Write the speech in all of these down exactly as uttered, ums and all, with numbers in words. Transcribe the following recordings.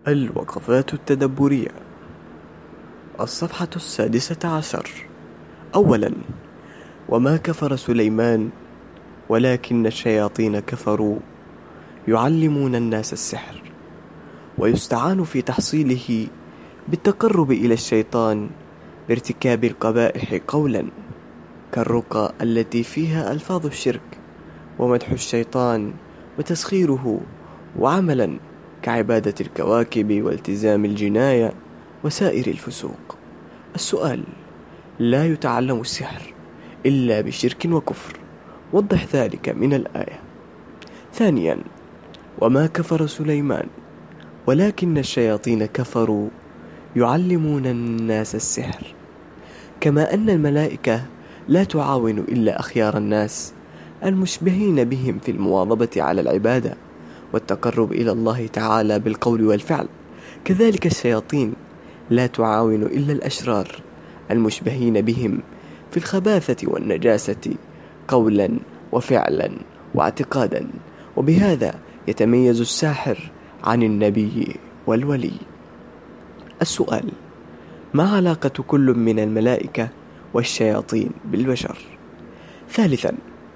الوقفات التدبرية. الصفحة السادسة عشر. أولا: وما كفر سليمان ولكن الشياطين كفروا يعلمون الناس السحر. ويستعان في تحصيله بالتقرب إلى الشيطان بارتكاب القبائح قولا، كالرقى التي فيها ألفاظ الشرك ومدح الشيطان وتسخيره، وعملا كعبادة الكواكب والتزام الجناية وسائر الفسوق. السؤال: لا يتعلم السحر إلا بشرك وكفر، وضح ذلك من الآية. ثانيا: وما كفر سليمان ولكن الشياطين كفروا يعلمون الناس السحر. كما أن الملائكة لا تعاون إلا أخيار الناس المشبهين بهم في المواظبة على العبادة والتقرب إلى الله تعالى بالقول والفعل، كذلك الشياطين لا تعاون إلا الأشرار المشبهين بهم في الخباثة والنجاسة قولا وفعلا واعتقادا. وبهذا يتميز الساحر عن النبي والولي. السؤال: ما علاقة كل من الملائكة والشياطين بالبشر؟ ثالثا: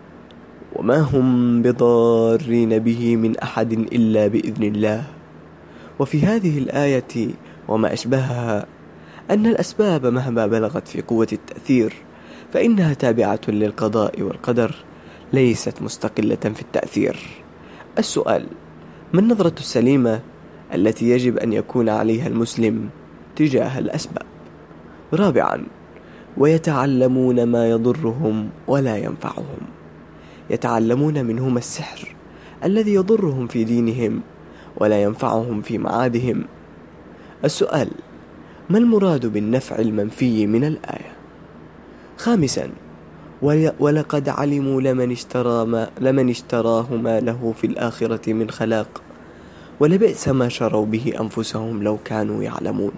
وما هم بضارين به من أحد إلا بإذن الله. وفي هذه الآية وما أشبهها أن الأسباب مهما بلغت في قوة التأثير فإنها تابعة للقضاء والقدر، ليست مستقلة في التأثير. السؤال: ما النظرة السليمة التي يجب أن يكون عليها المسلم تجاه الأسباب؟ رابعا: ويتعلمون ما يضرهم ولا ينفعهم. يتعلمون منهما السحر الذي يضرهم في دينهم ولا ينفعهم في معادهم. السؤال: ما المراد بالنفع المنفي من الآية؟ خامسا: ولقد علموا لمن اشترى ما لمن اشتراه ما له في الآخرة من خلاق ولبئس ما شروا به أنفسهم لو كانوا يعلمون.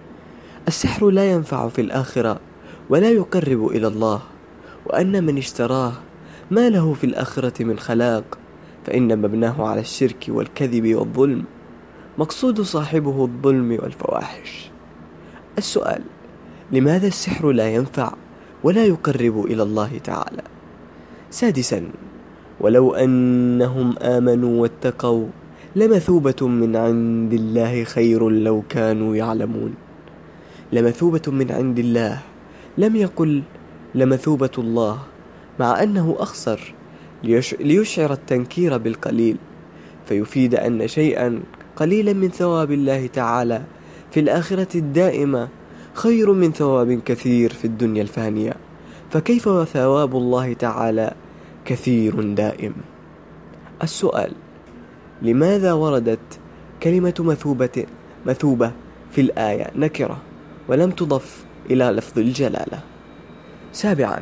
السحر لا ينفع في الآخرة ولا يقرب إلى الله، وأن من اشتراه ما له في الآخرة من خلاق فإن مبناه على الشرك والكذب والظلم، مقصود صاحبه الظلم والفواحش. السؤال: لماذا السحر لا ينفع ولا يقرب إلى الله تعالى؟ سادسا: ولو أنهم آمنوا واتقوا لمثوبة من عند الله خير لو كانوا يعلمون. لمثوبة من عند الله، لم يقل لمثوبة الله، مع أنه أخصر ليشعر التنكير بالقليل، فيفيد أن شيئا قليلا من ثواب الله تعالى في الآخرة الدائمة خير من ثواب كثير في الدنيا الفانية، فكيف وثواب الله تعالى كثير دائم؟ السؤال: لماذا وردت كلمة مثوبة مثوبة في الآية نكرة ولم تضف إلى لفظ الجلالة؟ سابعا: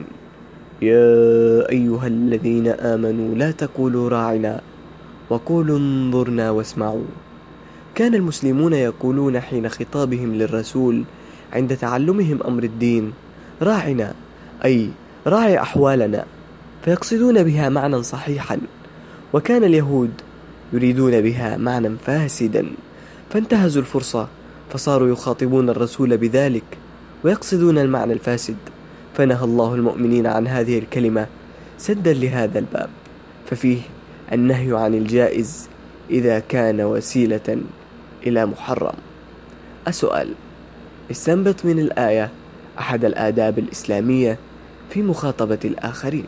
يا أيها الذين آمنوا لا تقولوا راعنا وقولوا انظرنا واسمعوا. كان المسلمون يقولون حين خطابهم للرسول عند تعلمهم أمر الدين راعنا، أي راعي أحوالنا، فيقصدون بها معنى صحيحا، وكان اليهود يريدون بها معنى فاسدا، فانتهزوا الفرصة فصاروا يخاطبون الرسول بذلك ويقصدون المعنى الفاسد، فنهى الله المؤمنين عن هذه الكلمة سدا لهذا الباب، ففيه النهي عن الجائز إذا كان وسيلة إلى محرم. السؤال: استنبط من الآية أحد الآداب الإسلامية في مخاطبة الآخرين.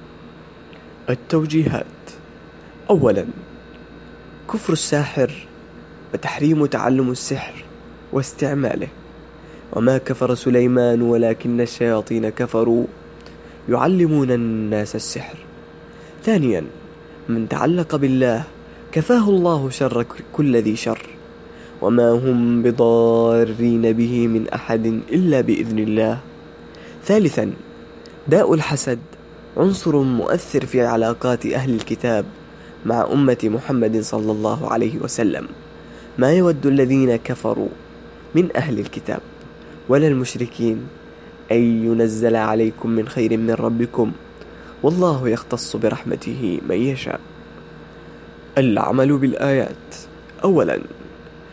التوجيهات. أولا: كفر الساحر وتحريم تعلم السحر واستعماله. وما كفر سليمان ولكن الشياطين كفروا يعلمون الناس السحر. ثانيا: من تعلق بالله كفاه الله شر كل ذي شر، وما هم بضارين به من أحد إلا بإذن الله. ثالثا: داء الحسد عنصر مؤثر في علاقات أهل الكتاب مع أمة محمد صلى الله عليه وسلم، ما يود الذين كفروا من أهل الكتاب ولا المشركين أن ينزل عليكم من خير من ربكم، والله يختص برحمته من يشاء. العمل بالآيات. أولا: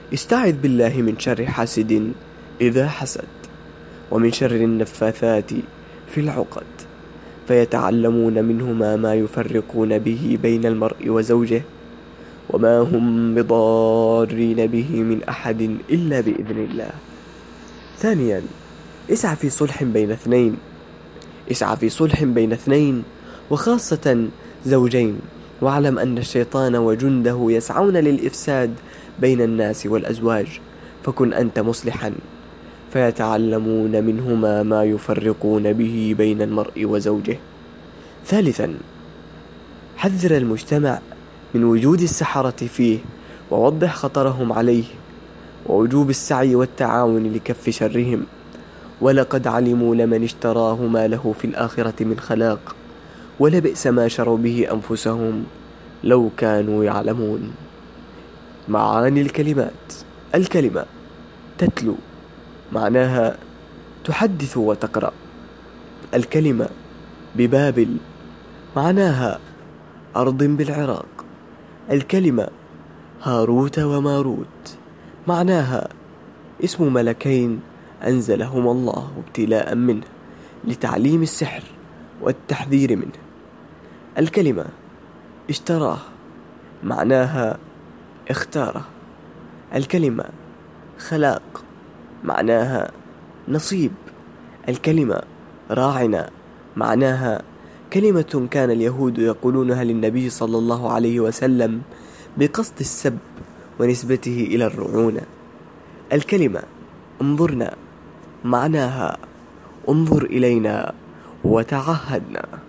استعذ بالله من شر حاسد إذا حسد، ومن شر النفاثات في العقد، فيتعلمون منهما ما يفرقون به بين المرء وزوجه، وما هم بضارين به من أحد إلا بإذن الله. ثانيا، اسعى في صلح بين اثنين اسعى في صلح بين اثنين وخاصة زوجين، واعلم أن الشيطان وجنده يسعون للإفساد بين الناس والأزواج، فكن أنت مصلحا، فيتعلمون منهما ما يفرقون به بين المرء وزوجه. ثالثا، حذر المجتمع من وجود السحرة فيه، ووضح خطرهم عليه، ووجوب السعي والتعاون لكف شرهم، ولقد علموا لمن اشتراه ما له في الآخرة من خلاق، ولبئس ما شروا به أنفسهم لو كانوا يعلمون. معاني الكلمات: الكلمة تتلو، معناها تحدث وتقرأ. الكلمة ببابل، معناها أرض بالعراق. الكلمة هاروت وماروت، معناها اسم ملكين أنزلهما الله ابتلاء منه لتعليم السحر والتحذير منه. الكلمة اشتراه، معناها اختاره. الكلمة خلاق، معناها نصيب. الكلمة راعنا، معناها كلمة كان اليهود يقولونها للنبي صلى الله عليه وسلم بقصد السب ونسبته إلى الرعونة. الكلمة انظرنا، معناها انظر إلينا وتعهدنا.